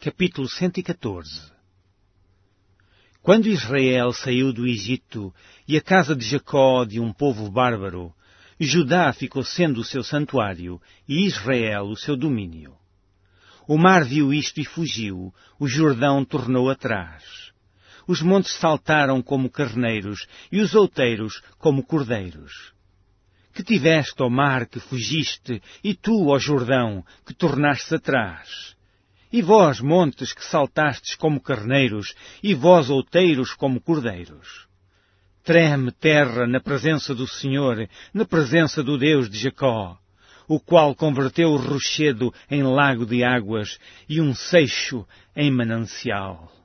Capítulo 114. Quando Israel saiu do Egito e a casa de Jacó de um povo bárbaro, Judá ficou sendo o seu santuário e Israel o seu domínio. O mar viu isto e fugiu, o Jordão tornou atrás. Os montes saltaram como carneiros e os outeiros como cordeiros. Que tiveste, ó mar, que fugiste, e tu, ó Jordão, que tornaste atrás? E vós, montes, que saltastes como carneiros, e vós, outeiros, como cordeiros. Treme terra na presença do Senhor, na presença do Deus de Jacó, o qual converteu o rochedo em lago de águas e um seixo em manancial.